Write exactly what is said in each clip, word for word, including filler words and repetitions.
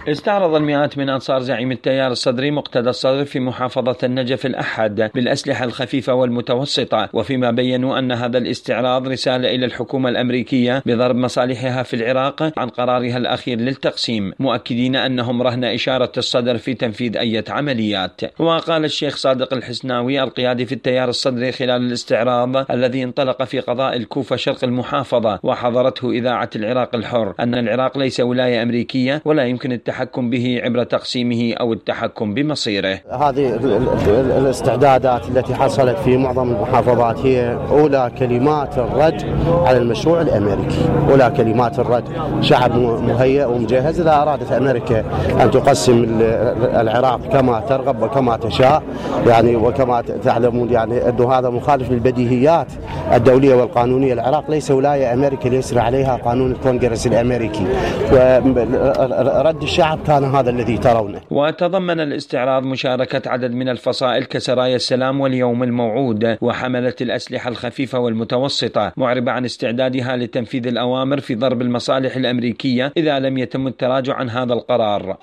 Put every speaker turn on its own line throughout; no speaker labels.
استعرض المئات من أنصار زعيم التيار الصدري مقتدى الصدر في محافظة النجف الأحد بالأسلحة الخفيفة والمتوسطة، وفيما بينوا أن هذا الاستعراض رسالة إلى الحكومة الأمريكية بضرب مصالحها في العراق عن قرارها الأخير للتقسيم، مؤكدين أنهم رهن إشارة الصدر في تنفيذ أي عمليات. وقال الشيخ صادق الحسناوي القيادي في التيار الصدري خلال الاستعراض الذي انطلق في قضاء الكوفة شرق المحافظة وحضرته إذاعة العراق الحر أن العراق ليس ولاية أمريكية ولا يمكن التحكم به عبر تقسيمه أو التحكم بمصيره.
هذه الاستعدادات التي حصلت في معظم المحافظات هي أولى كلمات الرد على المشروع الأمريكي، أولى كلمات الرد. شعب مهيئ ومجهز. إذا أرادت أمريكا أن تقسم العراق كما ترغب وكما تشاء يعني وكما تعلمون يعني أنه هذا مخالف للبديهيات الدولية والقانونية. العراق ليس ولاية أمريكا ليسري عليها قانون الكونغرس الأمريكي، ورد الشعب كان هذا الذي ترونه.
وتضمن الاستعراض مشاركة عدد من الفصائل كسرايا السلام واليوم الموعود وحملة الأسلحة الخفيفة والمتوسطة، معربة عن استعدادها لتنفيذ الأوامر في ضرب المصالح الأمريكية إذا لم يتم التراجع عن هذا القرار.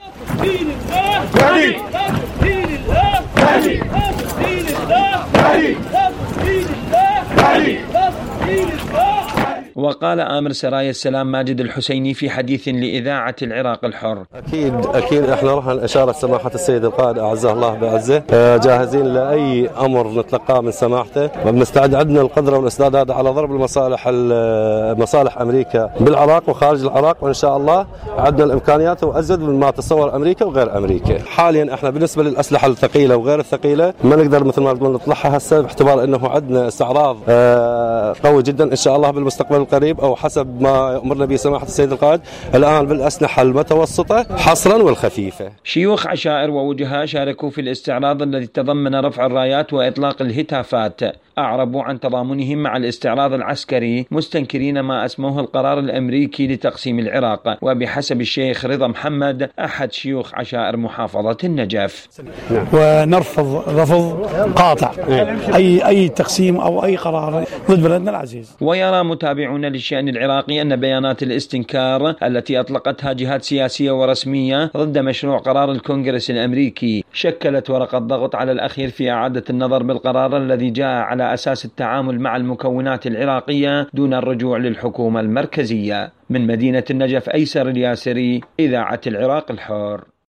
وقال آمر سرايا السلام ماجد الحسيني في حديث لإذاعة العراق الحر:
أكيد أكيد إحنا رهن إشارة سماحة السيد القائد أعزه الله بعزه، جاهزين لأي أمر نتلقاه من سماحته، وبنستعد عندنا القدرة والاستعداد على ضرب المصالح مصالح أمريكا بالعراق وخارج العراق، وإن شاء الله عندنا الإمكانيات وأزيد مما تصور أمريكا وغير أمريكا. حاليا إحنا بالنسبة للأسلحة الثقيلة وغير الثقيلة ما نقدر مثل ما نطلعها هسه، باعتبار إنه عندنا استعراض قوي جدا إن شاء الله بالمستقبل القريب أو حسب ما أمرنا به سماحة السيد القائد الآن بالأسلحة المتوسطة حصرا والخفيفة.
شيوخ عشائر ووجهاء شاركوا في الاستعراض الذي تضمن رفع الرايات وإطلاق الهتافات، أعربوا عن تضامنهم مع الاستعراض العسكري مستنكرين ما أسموه القرار الأمريكي لتقسيم العراق. وبحسب الشيخ رضا محمد أحد شيوخ عشائر محافظة النجف:
ونرفض رفض قاطع أي أي تقسيم أو أي قرار ضد بلدنا العزيز.
ويرى متابعون للشأن العراقي أن بيانات الاستنكار التي أطلقتها جهات سياسية ورسمية ضد مشروع قرار الكونغرس الأمريكي شكلت ورقة ضغط على الأخير في إعادة النظر بالقرار الذي جاء على أساس التعامل مع المكونات العراقية دون الرجوع للحكومة المركزية. من مدينة النجف، أيسر الياسري، إذاعة العراق الحر.